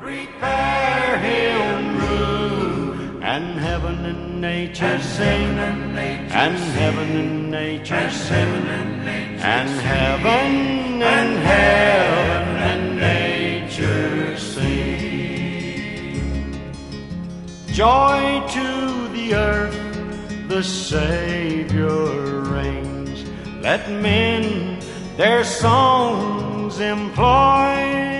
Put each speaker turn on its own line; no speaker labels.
prepare him room, and heaven and nature sing, and heaven and nature sing, and heaven and heaven and nature sing. Joy to the earth, the Savior reigns. Let men their songs employ,